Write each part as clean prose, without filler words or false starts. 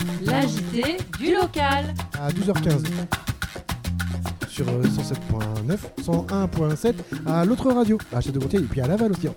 L'agité du local. À 12h15 sur 107.9, 101.7 à l'autre radio, à Château-Gontier et puis à Laval aussi.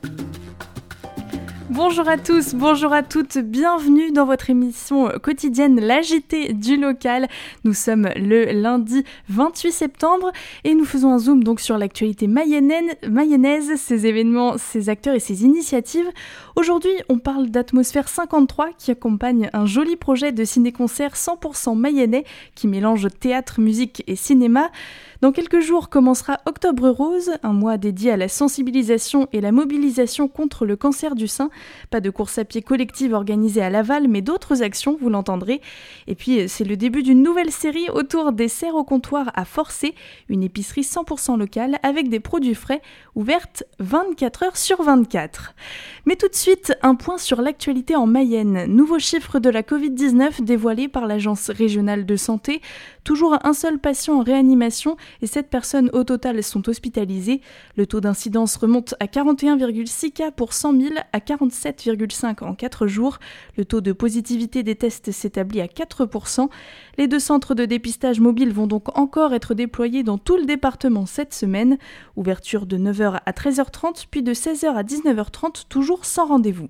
Bonjour à tous, bonjour à toutes, bienvenue dans votre émission quotidienne l'agité du local. Nous sommes le lundi 28 septembre et nous faisons un zoom donc sur l'actualité mayonnaise, ses événements, ses acteurs et ses initiatives. Aujourd'hui, on parle d'Atmosphère 53 qui accompagne un joli projet de ciné-concert 100% mayennais qui mélange théâtre, musique et cinéma. Dans quelques jours commencera Octobre Rose, un mois dédié à la sensibilisation et la mobilisation contre le cancer du sein. Pas de course à pied collective organisée à Laval, mais d'autres actions, vous l'entendrez. Et puis, c'est le début d'une nouvelle série autour des serres au comptoir à Forcé, une épicerie 100% locale avec des produits frais, ouverte 24 heures sur 24. Mais tout de suite, un point sur l'actualité en Mayenne. Nouveau chiffre de la Covid-19 dévoilé par l'Agence régionale de santé. Toujours un seul patient en réanimation et 7 personnes au total sont hospitalisées. Le taux d'incidence remonte à 41,6 cas pour 100 000 à 47,5 en 4 jours. Le taux de positivité des tests s'établit à 4%. Les 2 centres de dépistage mobiles vont donc encore être déployés dans tout le département cette semaine. Ouverture de 9h à 13h30 puis de 16h à 19h30, toujours sans rendez-vous.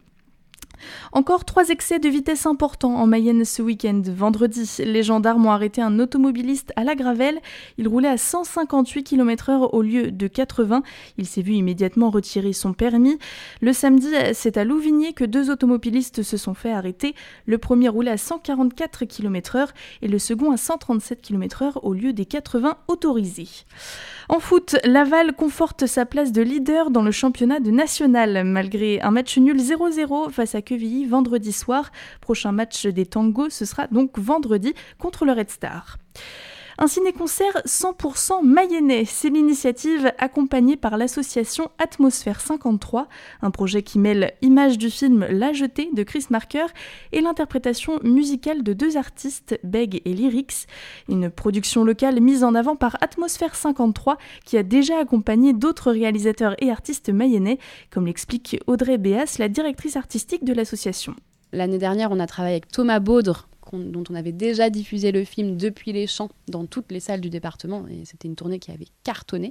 Encore 3 excès de vitesse importants en Mayenne ce week-end. Vendredi, les gendarmes ont arrêté un automobiliste à la Gravelle. Il roulait à 158 km/h au lieu de 80. Il s'est vu immédiatement retirer son permis. Le samedi, c'est à Louvigné que 2 automobilistes se sont fait arrêter. Le premier roulait à 144 km/h et le second à 137 km/h au lieu des 80 autorisés. En foot, Laval conforte sa place de leader dans le championnat de national, malgré un match nul 0-0 face à Quevilly vendredi soir. Prochain match des Tangos, ce sera donc vendredi contre le Red Star. Un ciné-concert 100% mayennais, c'est l'initiative accompagnée par l'association Atmosphère 53, un projet qui mêle images du film La Jetée de Chris Marker et l'interprétation musicale de 2 artistes, Beg et Lyrics, une production locale mise en avant par Atmosphère 53 qui a déjà accompagné d'autres réalisateurs et artistes mayennais, comme l'explique Audrey Béas, la directrice artistique de l'association. L'année dernière, on a travaillé avec Thomas Baudre, dont on avait déjà diffusé le film Depuis les champs dans toutes les salles du département, et c'était une tournée qui avait cartonné.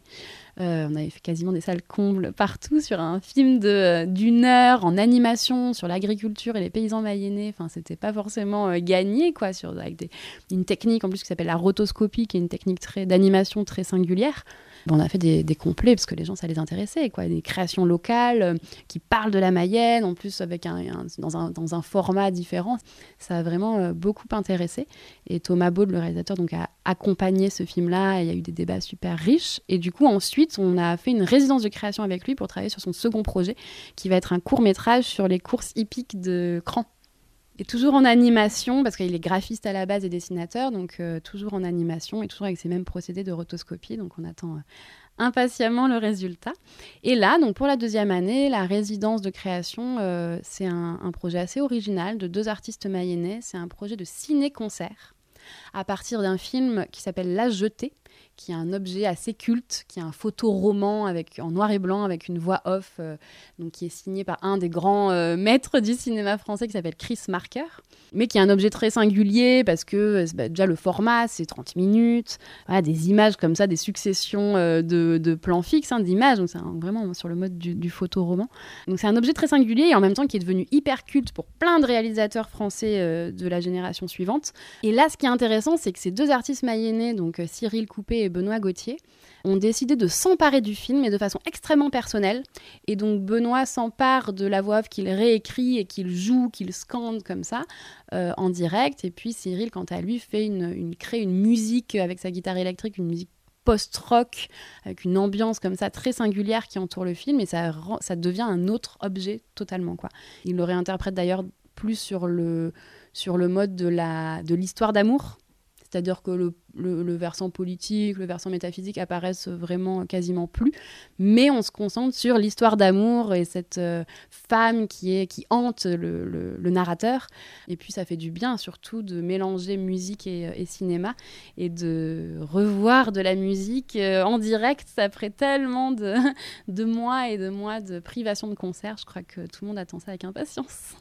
On avait fait quasiment des salles combles partout sur un film d'une heure en animation sur l'agriculture et les paysans mayennais. Enfin, c'était pas forcément gagné, quoi, avec une technique en plus qui s'appelle la rotoscopie, qui est une technique d'animation très singulière. On a fait des complets parce que les gens, ça les intéressait, quoi. Des créations locales qui parlent de la Mayenne, en plus avec dans un format différent. Ça a vraiment beaucoup intéressé. Et Thomas Baud, le réalisateur, donc, a accompagné ce film-là. Il y a eu des débats super riches. Et du coup, ensuite, on a fait une résidence de création avec lui pour travailler sur son second projet, qui va être un court-métrage sur les courses hippiques de Cran. Et toujours en animation, parce qu'il est graphiste à la base et dessinateur, donc toujours en animation et toujours avec ces mêmes procédés de rotoscopie. Donc on attend impatiemment le résultat. Et là, donc pour la 2e année, la résidence de création, c'est un projet assez original de 2 artistes mayennais. C'est un projet de ciné-concert à partir d'un film qui s'appelle La Jetée, qui est un objet assez culte, qui est un photoroman en noir et blanc avec une voix off, donc qui est signé par un des grands maîtres du cinéma français qui s'appelle Chris Marker, mais qui est un objet très singulier parce que déjà le format c'est 30 minutes, voilà, des images comme ça, des successions de plans fixes, d'images, donc c'est vraiment sur le mode du photoroman. Donc c'est un objet très singulier et en même temps qui est devenu hyper culte pour plein de réalisateurs français de la génération suivante. Et là, ce qui est intéressant, c'est que ces 2 artistes mayennais, donc Cyril Coupé et Benoît Gauthier, ont décidé de s'emparer du film, mais de façon extrêmement personnelle. Et donc Benoît s'empare de la voix off qu'il réécrit et qu'il joue, qu'il scande comme ça, en direct. Et puis Cyril, quant à lui, crée une musique avec sa guitare électrique, une musique post-rock, avec une ambiance comme ça très singulière qui entoure le film. Et ça devient un autre objet totalement, quoi. Il le réinterprète d'ailleurs plus sur le mode de l'histoire d'amour. C'est-à-dire que le versant politique, le versant métaphysique apparaissent vraiment quasiment plus. Mais on se concentre sur l'histoire d'amour et cette femme qui hante le narrateur. Et puis ça fait du bien surtout de mélanger musique et cinéma et de revoir de la musique en direct après tellement de mois et de mois de privation de concert. Je crois que tout le monde attend ça avec impatience.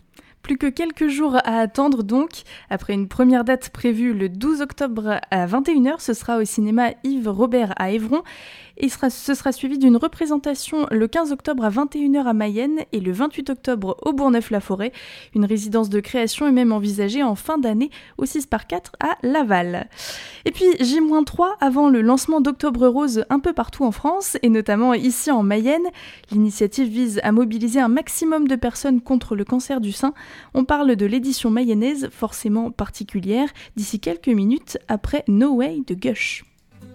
Plus que quelques jours à attendre donc. Après une première date prévue le 12 octobre à 21h, ce sera au cinéma Yves Robert à Évron. Et ce sera suivi d'une représentation le 15 octobre à 21h à Mayenne et le 28 octobre au Bourgneuf-la-Forêt. Une résidence de création est même envisagée en fin d'année au 6/4 à Laval. Et puis J-3 avant le lancement d'Octobre Rose un peu partout en France et notamment ici en Mayenne. L'initiative vise à mobiliser un maximum de personnes contre le cancer du sein. On parle de l'édition mayonnaise, forcément particulière, d'ici quelques minutes après No Way de Gush.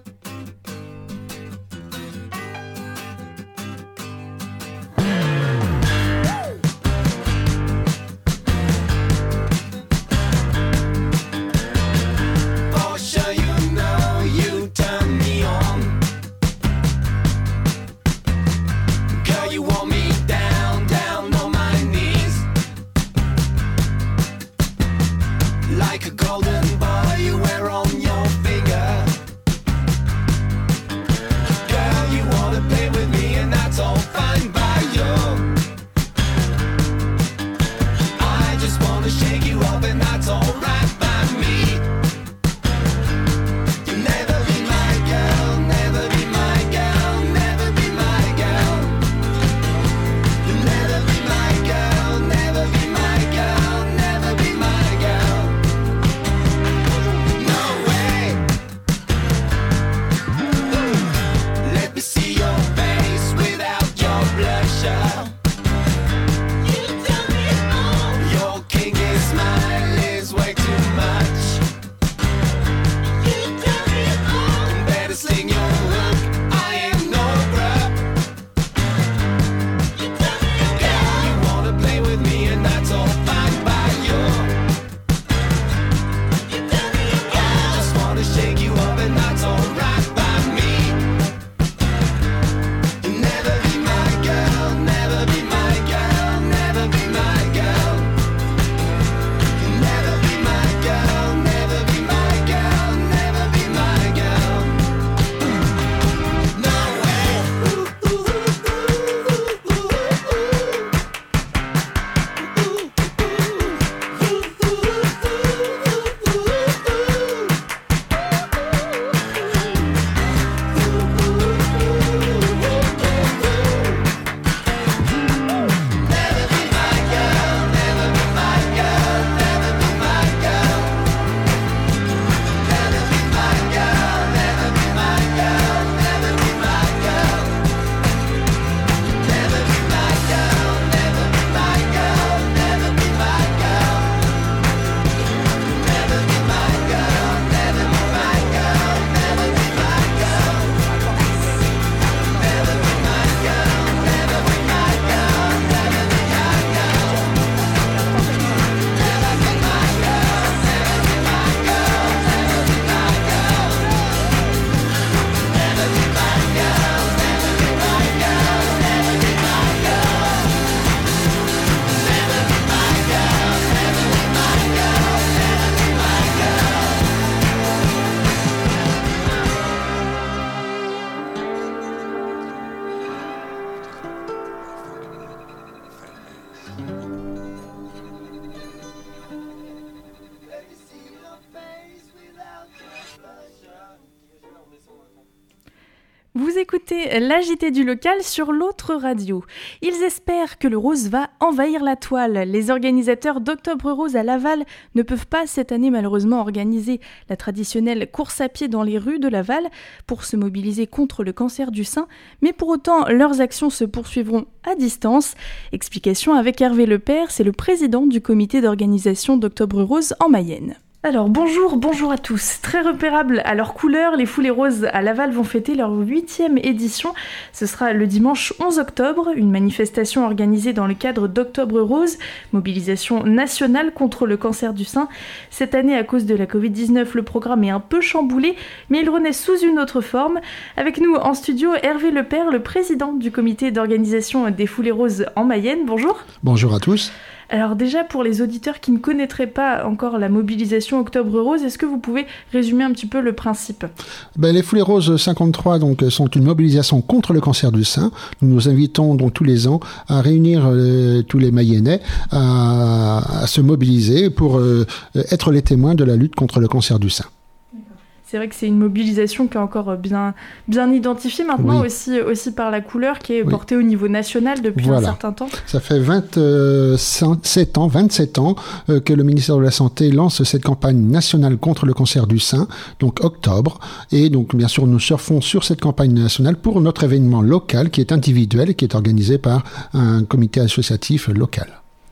Vous écoutez l'AJT du local sur l'autre radio. Ils espèrent que le rose va envahir la toile. Les organisateurs d'Octobre Rose à Laval ne peuvent pas cette année malheureusement organiser la traditionnelle course à pied dans les rues de Laval pour se mobiliser contre le cancer du sein, mais pour autant leurs actions se poursuivront à distance. Explication avec Hervé Lepère, c'est le président du comité d'organisation d'Octobre Rose en Mayenne. Alors bonjour à tous. Très repérables à leur couleur, les Foulées Roses à Laval vont fêter leur 8e édition. Ce sera le dimanche 11 octobre, une manifestation organisée dans le cadre d'Octobre Rose, mobilisation nationale contre le cancer du sein. Cette année, à cause de la Covid-19, le programme est un peu chamboulé, mais il renaît sous une autre forme. Avec nous en studio, Hervé Lepère, le président du comité d'organisation des Foulées Roses en Mayenne. Bonjour. Bonjour à tous. Alors déjà, pour les auditeurs qui ne connaîtraient pas encore la mobilisation Octobre Rose, est-ce que vous pouvez résumer un petit peu le principe ? Les Foulées Roses 53 donc, sont une mobilisation contre le cancer du sein. Nous nous invitons donc tous les ans à réunir tous les Mayennais à se mobiliser pour être les témoins de la lutte contre le cancer du sein. C'est vrai que c'est une mobilisation qui est encore bien identifiée maintenant, aussi par la couleur qui est portée au niveau national depuis un certain temps. Ça fait 27 ans que le ministère de la Santé lance cette campagne nationale contre le cancer du sein, donc octobre. Et donc, bien sûr, nous surfons sur cette campagne nationale pour notre événement local qui est individuel et qui est organisé par un comité associatif local.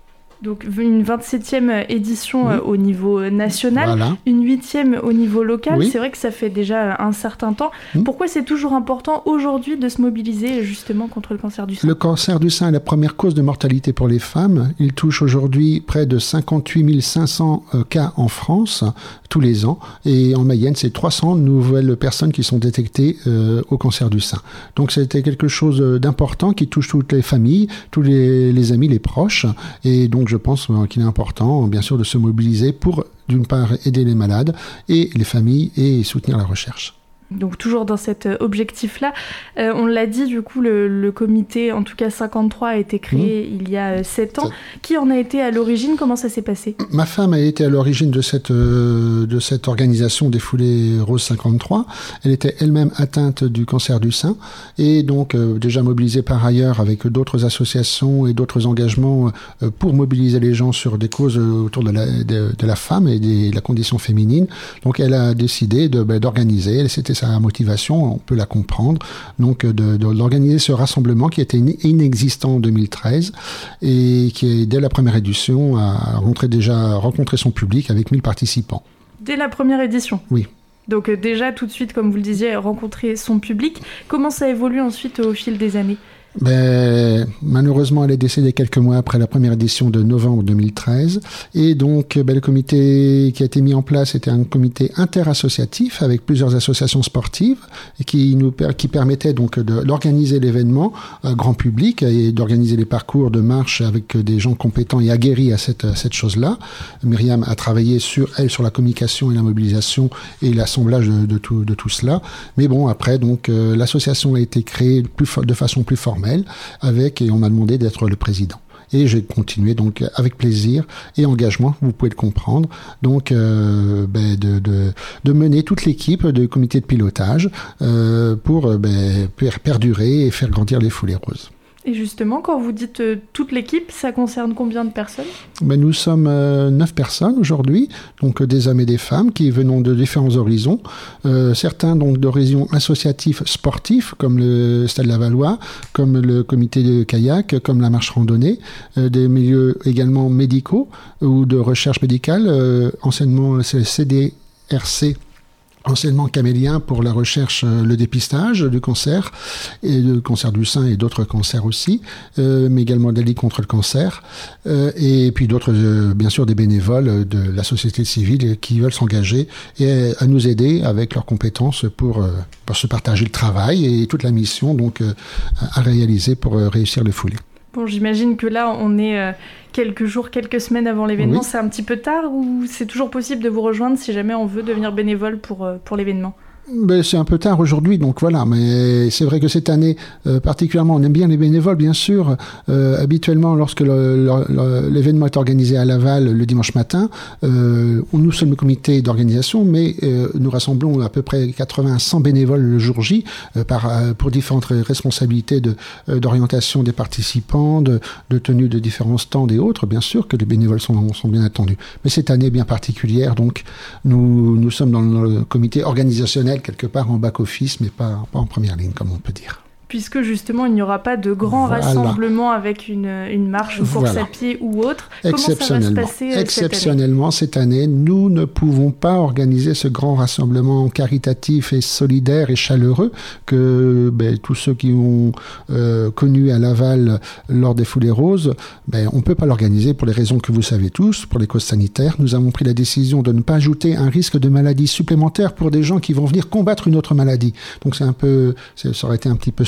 Donc une 27e édition au niveau national, une 8e au niveau local. C'est vrai que ça fait déjà un certain temps. Pourquoi c'est toujours important aujourd'hui de se mobiliser justement contre le cancer du sein ? Le cancer du sein est la première cause de mortalité pour les femmes. Il touche aujourd'hui près de 58 500 cas en France tous les ans. Et en Mayenne, c'est 300 nouvelles personnes qui sont détectées au cancer du sein. Donc c'était quelque chose d'important qui touche toutes les familles, tous les amis, les proches. Et donc je pense qu'il est important, bien sûr, de se mobiliser pour, d'une part, aider les malades et les familles et soutenir la recherche. Donc toujours dans cet objectif-là, on l'a dit, du coup, le comité, en tout cas 53, a été créé il y a 7 ans. Qui en a été à l'origine ? Comment ça s'est passé ? Ma femme a été à l'origine de cette organisation des Foulées Roses 53. Elle était elle-même atteinte du cancer du sein et donc déjà mobilisée par ailleurs avec d'autres associations et d'autres engagements pour mobiliser les gens sur des causes autour de la femme et de la condition féminine. Donc elle a décidé d'organiser, c'était sa motivation, on peut la comprendre, donc d'organiser ce rassemblement qui était inexistant en 2013 et qui, dès la première édition, a rencontré son public avec 1000 participants. Dès la première édition ? Oui. Donc déjà, tout de suite, comme vous le disiez, rencontrer son public. Comment ça évolue ensuite au fil des années ? Malheureusement, elle est décédée quelques mois après la première édition de novembre 2013. Et donc, le comité qui a été mis en place était un comité interassociatif avec plusieurs associations sportives et qui permettait donc d'organiser l'événement grand public et d'organiser les parcours de marche avec des gens compétents et aguerris à cette chose-là. Myriam a travaillé sur la communication et la mobilisation et l'assemblage de tout cela. Mais bon, après, donc, l'association a été créée de façon plus formelle et on m'a demandé d'être le président. Et j'ai continué donc avec plaisir et engagement, vous pouvez le comprendre, donc de mener toute l'équipe de comité de pilotage pour perdurer et faire grandir les Foulées Roses. Et justement, quand vous dites toute l'équipe, ça concerne combien de personnes ? Nous sommes 9 personnes aujourd'hui, donc des hommes et des femmes qui venons de différents horizons. Certains donc d'horizons associatifs sportifs, comme le Stade Lavallois, comme le comité de kayak, comme la marche randonnée, des milieux également médicaux ou de recherche médicale, anciennement c'est le CDRC, enseignement camélien pour la recherche, le dépistage du cancer, et le cancer du sein et d'autres cancers aussi, mais également de la lutte contre le cancer, et puis d'autres, bien sûr, des bénévoles de la société civile qui veulent s'engager et à nous aider avec leurs compétences pour se partager le travail et toute la mission donc à réaliser pour réussir les foulées. Bon, j'imagine que là, on est quelques jours, quelques semaines avant l'événement. Oui. C'est un petit peu tard ou c'est toujours possible de vous rejoindre si jamais on veut devenir bénévole pour l'événement ? C'est un peu tard aujourd'hui, donc voilà. Mais c'est vrai que cette année, particulièrement, on aime bien les bénévoles, bien sûr. Habituellement, lorsque l'événement est organisé à Laval le dimanche matin, nous sommes le comité d'organisation, mais nous rassemblons à peu près 80 à 100 bénévoles le jour J pour différentes responsabilités d'orientation des participants, de tenue de différents stands et autres. Bien sûr que les bénévoles sont bien attendus. Mais cette année bien particulière, donc, nous sommes dans le comité organisationnel quelque part en back-office, mais pas en première ligne, comme on peut dire. Puisque justement, il n'y aura pas de grand rassemblement avec une marche ou course à pied ou autre. Comment ça va se passer Exceptionnellement, cette année, nous ne pouvons pas organiser ce grand rassemblement caritatif et solidaire et chaleureux que tous ceux qui ont connu à Laval lors des Foulées Roses, on ne peut pas l'organiser pour les raisons que vous savez tous, pour les causes sanitaires. Nous avons pris la décision de ne pas ajouter un risque de maladie supplémentaire pour des gens qui vont venir combattre une autre maladie. Donc ça aurait été un petit peu stupide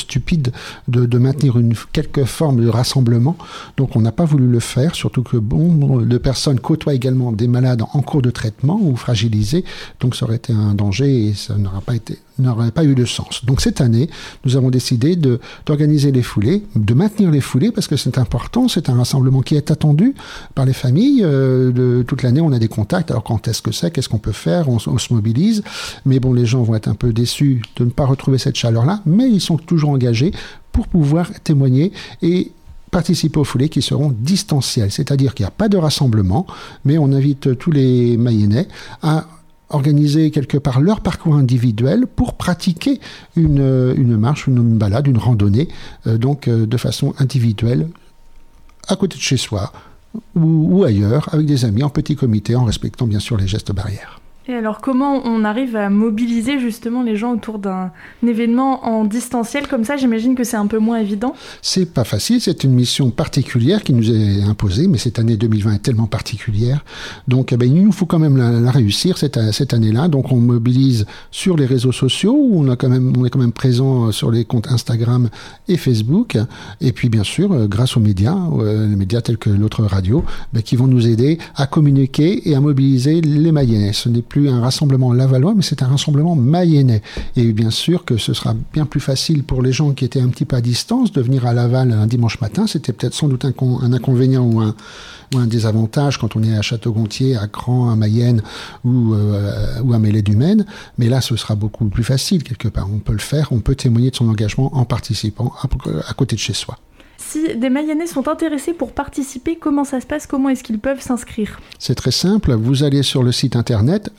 stupide de maintenir quelque forme de rassemblement. Donc on n'a pas voulu le faire, surtout que bon de personnes côtoient également des malades en cours de traitement ou fragilisés. Donc ça aurait été un danger et ça n'aurait pas eu de sens. Donc cette année, nous avons décidé d'organiser les foulées, de maintenir les foulées parce que c'est important, c'est un rassemblement qui est attendu par les familles. Toute l'année, on a des contacts. Alors quand est-ce que c'est, qu'est-ce qu'on peut faire, on se mobilise. Mais bon, les gens vont être un peu déçus de ne pas retrouver cette chaleur-là, mais ils sont toujours engagés pour pouvoir témoigner et participer aux foulées qui seront distancielles. C'est-à-dire qu'il n'y a pas de rassemblement, mais on invite tous les Mayennais à organiser quelque part leur parcours individuel pour pratiquer une marche, une balade, une randonnée, de façon individuelle, à côté de chez soi ou ailleurs, avec des amis, en petit comité, en respectant bien sûr les gestes barrières. Et alors, comment on arrive à mobiliser justement les gens autour d'un événement en distanciel comme ça? J'imagine que c'est un peu moins évident. C'est pas facile, c'est une mission particulière qui nous est imposée, mais cette année 2020 est tellement particulière. Donc, il nous faut quand même la réussir cette année-là. Donc, on mobilise sur les réseaux sociaux, où on est quand même présent sur les comptes Instagram et Facebook. Et puis, bien sûr, grâce aux médias, les médias tels que l'autre radio, qui vont nous aider à communiquer et à mobiliser les Mayennais. Ce n'est plus un rassemblement lavallois, mais c'est un rassemblement mayennais. Et bien sûr que ce sera bien plus facile pour les gens qui étaient un petit peu à distance de venir à Laval un dimanche matin. C'était peut-être sans doute un inconvénient ou un désavantage quand on est à Château-Gontier, à Cran, à Mayenne ou à Mêlée-du-Maine. Mais là, ce sera beaucoup plus facile quelque part. On peut le faire, on peut témoigner de son engagement en participant à côté de chez soi. Si des Mayennais sont intéressés pour participer, comment ça se passe? Comment est-ce qu'ils peuvent s'inscrire? C'est très simple. Vous allez sur le site internet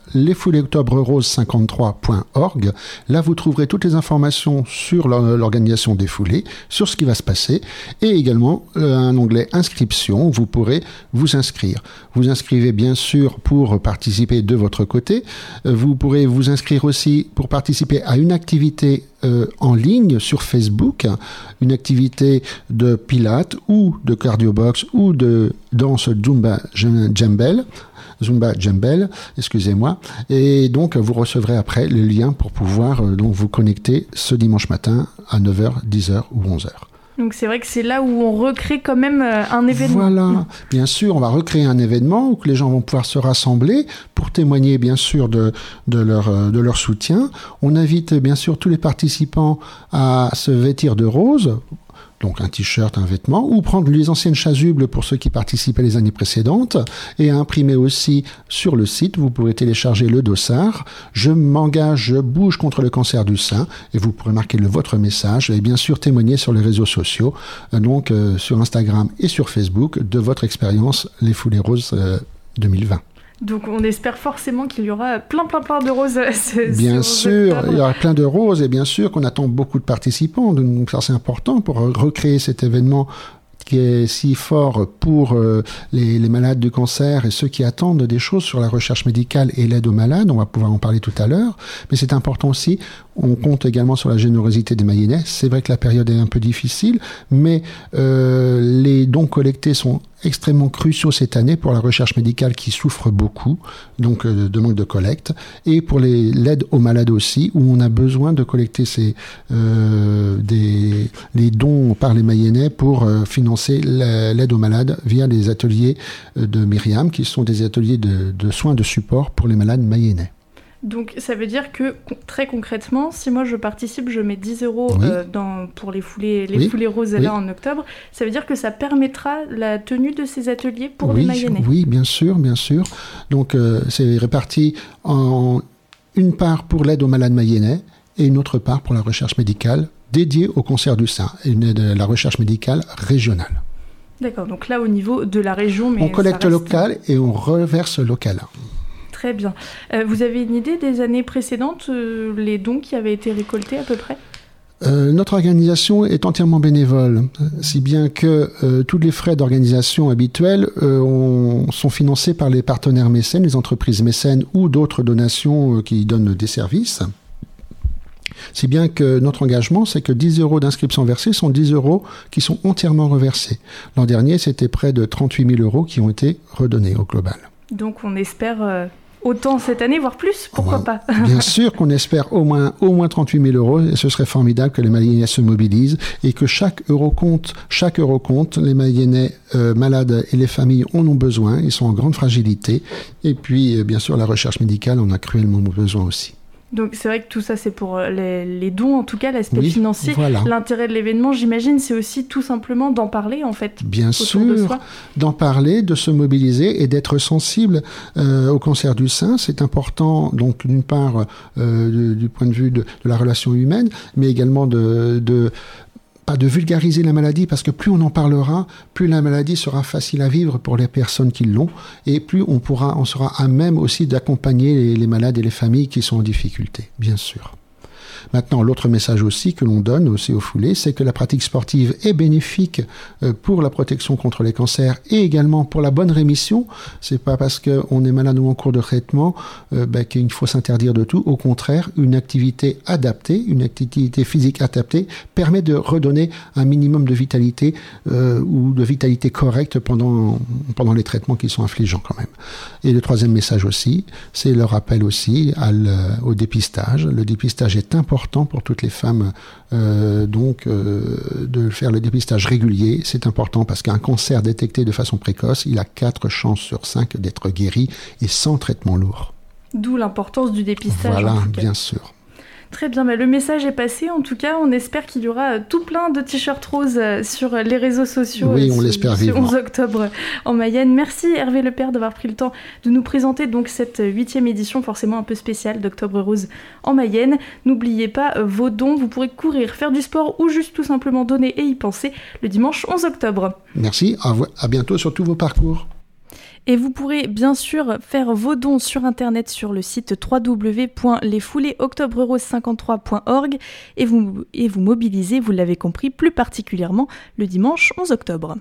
lesfouléesoctobre-rose53.org. Là, vous trouverez toutes les informations sur l'organisation des foulées, sur ce qui va se passer, et également un onglet inscription où vous pourrez vous inscrire. Vous inscrivez bien sûr pour participer de votre côté. Vous pourrez vous inscrire aussi pour participer à une activité en ligne sur Facebook, une activité de pilates ou de cardiobox ou de danse Zumba Jambel, excusez-moi. Et donc, vous recevrez après le lien pour pouvoir donc vous connecter ce dimanche matin à 9h, 10h ou 11h. Donc c'est vrai que c'est là où on recrée quand même un événement. Voilà, bien sûr, on va recréer un événement où les gens vont pouvoir se rassembler pour témoigner bien sûr de leur soutien. On invite bien sûr tous les participants à se vêtir de rose. Donc un t-shirt, un vêtement, ou prendre les anciennes chasubles pour ceux qui participaient les années précédentes, et à imprimer aussi sur le site. Vous pourrez télécharger le dossard « Je m'engage, je bouge contre le cancer du sein » et vous pourrez marquer votre message et bien sûr témoigner sur les réseaux sociaux, donc sur Instagram et sur Facebook, de votre expérience Les Foulées Roses 2020. Donc on espère forcément qu'il y aura plein de roses. Bien sûr, il y aura plein de roses et bien sûr qu'on attend beaucoup de participants. Donc ça c'est important pour recréer cet événement qui est si fort pour les malades du cancer et ceux qui attendent des choses sur la recherche médicale et l'aide aux malades. On va pouvoir en parler tout à l'heure. Mais c'est important aussi, on compte également sur la générosité des Mayennais. C'est vrai que la période est un peu difficile, mais les dons collectés sont extrêmement cruciaux cette année pour la recherche médicale qui souffre beaucoup, donc de manque de collecte, et pour l'aide aux malades aussi, où on a besoin de collecter les dons par les Mayennais pour financer l'aide aux malades via les ateliers de Myriam, qui sont des ateliers de soins de support pour les malades mayennais. Donc ça veut dire que très concrètement, si moi je participe, je mets 10 € pour les foulées roses là en octobre, ça veut dire que ça permettra la tenue de ces ateliers pour les Mayennais. Oui, bien sûr. Donc c'est réparti en une part pour l'aide aux malades mayennais et une autre part pour la recherche médicale dédiée au cancer du sein et la recherche médicale régionale. D'accord, donc là au niveau de la région... Mais on collecte local et on reverse local. Très bien. Vous avez une idée des années précédentes, les dons qui avaient été récoltés à peu près ? Notre organisation est entièrement bénévole, si bien que tous les frais d'organisation habituels sont financés par les partenaires mécènes, les entreprises mécènes ou d'autres donations qui donnent des services. Si bien que notre engagement, c'est que 10 € d'inscription versée sont 10 € qui sont entièrement reversés. L'an dernier, c'était près de 38 000 € qui ont été redonnés au global. Donc on espère autant cette année, voire plus, pourquoi pas. Bien sûr qu'on espère au moins 38 000 euros, et ce serait formidable que les Mayennais se mobilisent et que chaque euro compte. Les Mayennais malades et les familles en ont besoin, ils sont en grande fragilité, et puis bien sûr la recherche médicale en a cruellement besoin aussi. Donc c'est vrai que tout ça c'est pour les dons, en tout cas l'aspect financier. Voilà. L'intérêt de l'événement, j'imagine, c'est aussi tout simplement d'en parler en fait. Bien sûr, d'en parler, de se mobiliser et d'être sensible au cancer du sein. C'est important, donc d'une part du point de vue de la relation humaine, mais également pas de vulgariser la maladie, parce que plus on en parlera, plus la maladie sera facile à vivre pour les personnes qui l'ont, et plus on sera à même aussi d'accompagner les malades et les familles qui sont en difficulté, bien sûr. Maintenant, l'autre message aussi que l'on donne aussi aux foulées, c'est que la pratique sportive est bénéfique pour la protection contre les cancers et également pour la bonne rémission. C'est pas parce qu'on est malade ou en cours de traitement qu'il faut s'interdire de tout. Au contraire, une activité adaptée, une activité physique adaptée permet de redonner un minimum de vitalité ou de vitalité correcte pendant les traitements qui sont affligeants quand même. Et le troisième message aussi, c'est le rappel aussi au dépistage. Le dépistage est important pour toutes les femmes, de faire le dépistage régulier. C'est important parce qu'un cancer détecté de façon précoce, il a 4 chances sur 5 d'être guéri et sans traitement lourd. D'où l'importance du dépistage. Voilà, bien sûr. Très bien, le message est passé. En tout cas, on espère qu'il y aura tout plein de t-shirts roses sur les réseaux sociaux. Oui, on l'espère vivement. Ce 11 octobre en Mayenne. Merci Hervé Lepère d'avoir pris le temps de nous présenter donc cette 8e édition, forcément un peu spéciale d'Octobre Rose en Mayenne. N'oubliez pas vos dons. Vous pourrez courir, faire du sport ou juste tout simplement donner et y penser le dimanche 11 octobre. Merci, à bientôt sur tous vos parcours. Et vous pourrez bien sûr faire vos dons sur internet sur le site www.lesfouléesoctobrerose53.org et vous mobiliser, vous l'avez compris, plus particulièrement le dimanche 11 octobre.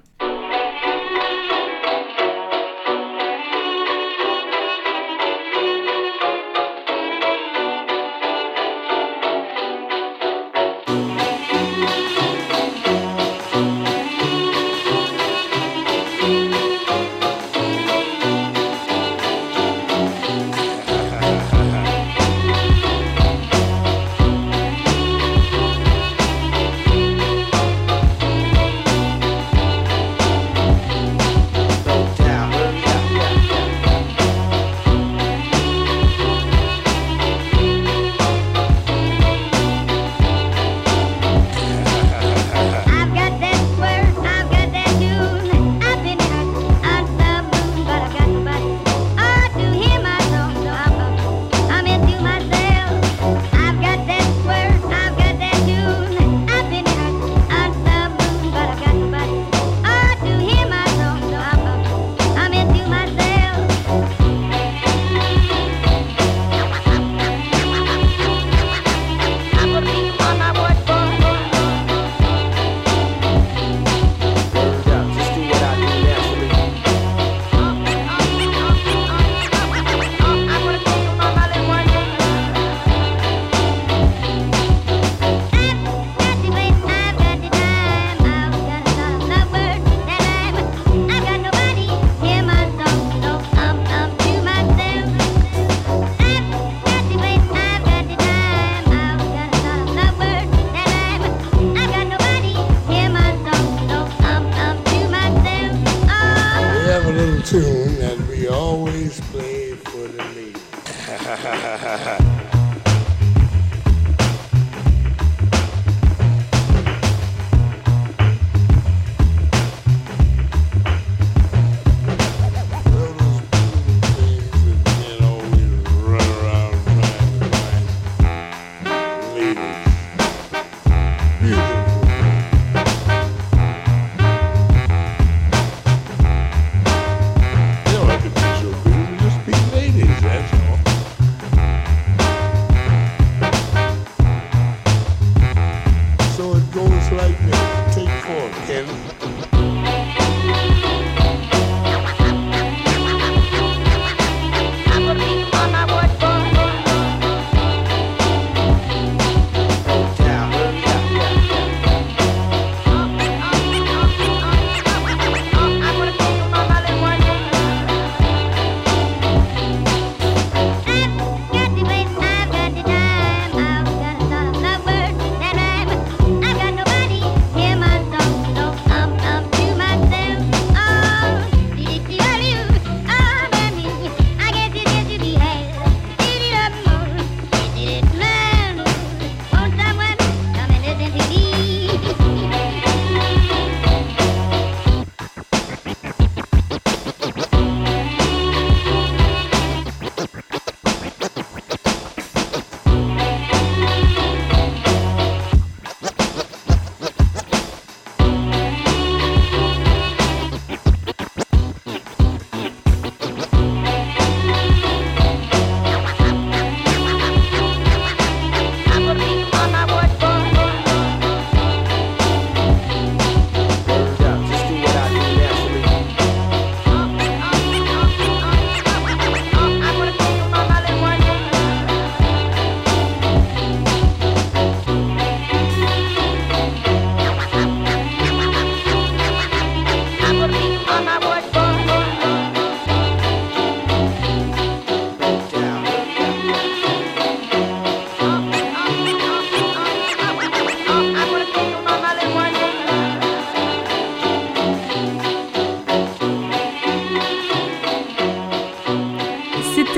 Tune that we always play for the ladies. Just be ladies, that's all.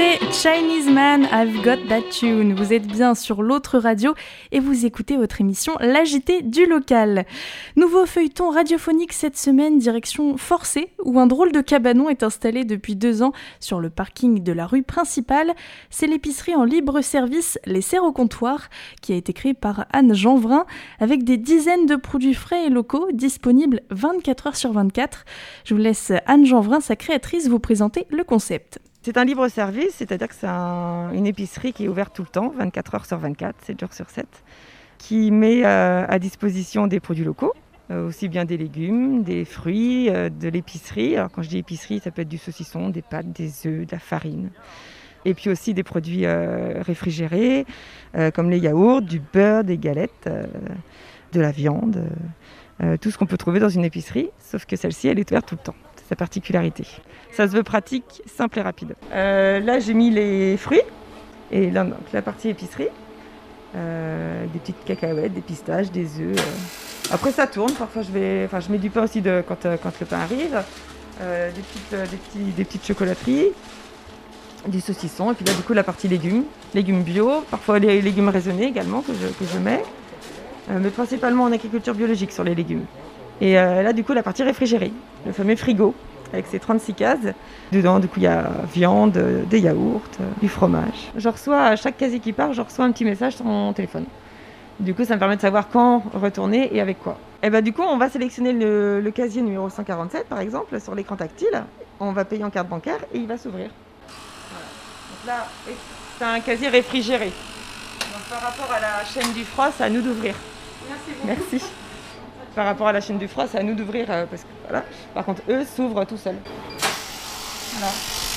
C'était Chinese Man, I've Got That Tune. Vous êtes bien sur l'autre radio et vous écoutez votre émission L'Agité du local. Nouveau feuilleton radiophonique cette semaine, direction Forcé, où un drôle de cabanon est installé depuis 2 ans sur le parking de la rue principale. C'est l'épicerie en libre service Les Serres au comptoir, qui a été créée par Anne Jeanvrin, avec des dizaines de produits frais et locaux disponibles 24 heures sur 24. Je vous laisse Anne Jeanvrin, sa créatrice, vous présenter le concept. C'est un libre service, c'est-à-dire que c'est une épicerie qui est ouverte tout le temps, 24 heures sur 24, 7 jours sur 7, qui met à disposition des produits locaux, aussi bien des légumes, des fruits, de l'épicerie. Alors quand je dis épicerie, ça peut être du saucisson, des pâtes, des œufs, de la farine. Et puis aussi des produits réfrigérés, comme les yaourts, du beurre, des galettes, de la viande, tout ce qu'on peut trouver dans une épicerie, sauf que celle-ci, elle est ouverte tout le temps. C'est sa particularité. Ça se veut pratique, simple et rapide. Là, j'ai mis les fruits, et là, donc, la partie épicerie, des petites cacahuètes, des pistaches, des œufs. Après, ça tourne. Parfois, je mets du pain aussi quand le pain arrive, des petites chocolateries, du saucisson, et puis là, du coup, la partie légumes bio, parfois les légumes raisonnés également que je mets, mais principalement en agriculture biologique sur les légumes. Et là, du coup, la partie réfrigérée, le fameux frigo, avec ses 36 cases. Dedans, du coup, il y a viande, des yaourts, du fromage. À chaque casier qui part, je reçois un petit message sur mon téléphone. Du coup, ça me permet de savoir quand retourner et avec quoi. Et du coup, on va sélectionner le casier numéro 147, par exemple, sur l'écran tactile. On va payer en carte bancaire et il va s'ouvrir. Voilà. Donc là, c'est un casier réfrigéré. Donc, par rapport à la chaîne du froid, c'est à nous d'ouvrir. Merci. Par rapport à la chaîne du froid, c'est à nous d'ouvrir parce que voilà. Par contre, eux s'ouvrent tout seuls. Voilà.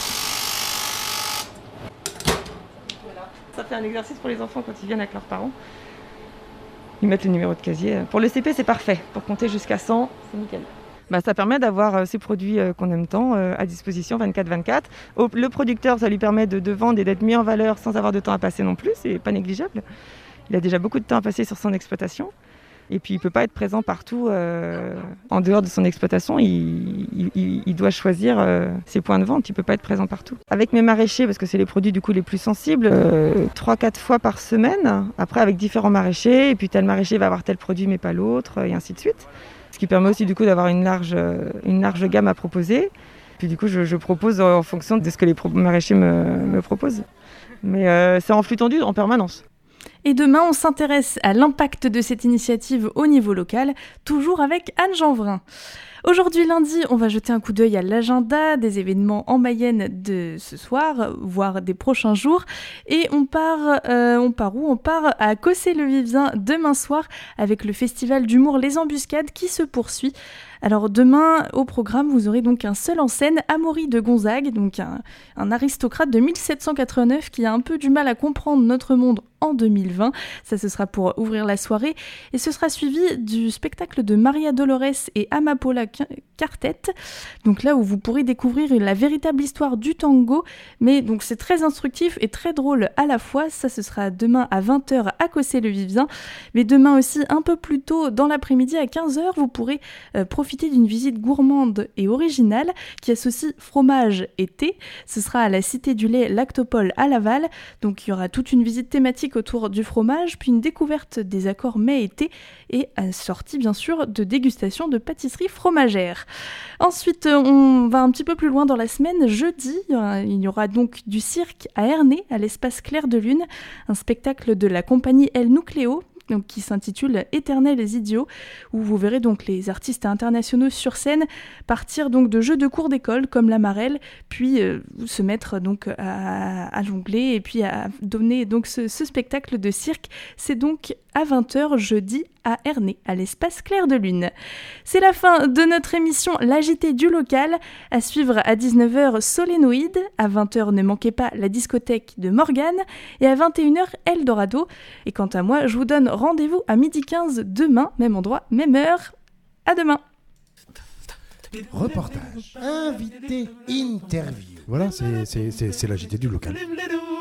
Ça fait un exercice pour les enfants quand ils viennent avec leurs parents. Ils mettent le numéro de casier. Pour le CP, c'est parfait. Pour compter jusqu'à 100, c'est nickel. Ça permet d'avoir ces produits qu'on aime tant à disposition 24/24. Le producteur, ça lui permet de vendre et d'être mis en valeur sans avoir de temps à passer non plus. C'est pas négligeable. Il a déjà beaucoup de temps à passer sur son exploitation. Et puis il ne peut pas être présent partout en dehors de son exploitation. Il doit choisir ses points de vente. Il ne peut pas être présent partout. Avec mes maraîchers, parce que c'est les produits du coup les plus sensibles, 3-4 fois par semaine. Après avec différents maraîchers. Et puis tel maraîcher va avoir tel produit mais pas l'autre, et ainsi de suite. Ce qui permet aussi du coup d'avoir une large gamme à proposer. Puis du coup je propose en fonction de ce que les maraîchers me proposent. Mais c'est en flux tendu en permanence. Et demain, on s'intéresse à l'impact de cette initiative au niveau local, toujours avec Anne Jeanvrin. Aujourd'hui lundi, on va jeter un coup d'œil à l'agenda des événements en Mayenne de ce soir, voire des prochains jours. Et on part où ? On part à Cossé-le-Vivien demain soir avec le festival d'humour Les Embuscades qui se poursuit. Alors demain, au programme, vous aurez donc un seul en scène, Amaury de Gonzague, donc un aristocrate de 1789 qui a un peu du mal à comprendre notre monde en 2020. Ça, ce sera pour ouvrir la soirée. Et ce sera suivi du spectacle de Maria Dolores et Amapola Quartet. Donc là où vous pourrez découvrir la véritable histoire du tango. Mais donc c'est très instructif et très drôle à la fois. Ça, ce sera demain à 20h à Cossé-le-Vivien. Mais demain aussi, un peu plus tôt dans l'après-midi à 15h, vous pourrez profiter d'une visite gourmande et originale qui associe fromage et thé. Ce sera à la Cité du lait Lactopole à Laval. Donc il y aura toute une visite thématique autour du fromage, puis une découverte des accords mets et thé et assortie bien sûr de dégustation de pâtisserie fromagère. Ensuite, on va un petit peu plus loin dans la semaine. Jeudi, il y aura donc du cirque à Ernée, à l'espace Clair de Lune, un spectacle de la compagnie El Nucléo, donc qui s'intitule Éternels idiots, où vous verrez donc les artistes internationaux sur scène partir donc de jeux de cours d'école comme la marelle, puis se mettre donc à jongler et puis à donner donc ce spectacle de cirque. C'est donc à 20h jeudi à Ernée, à l'espace Clair de Lune. C'est la fin de notre émission L'Agité du local. À suivre à 19h Solénoïde, à 20h ne manquez pas la discothèque de Morgane et à 21h Eldorado. Et quant à moi, je vous donne rendez-vous à 12h15 demain, même endroit, même heure. À demain. Reportage, invité, interview. Voilà, c'est l'agité du local.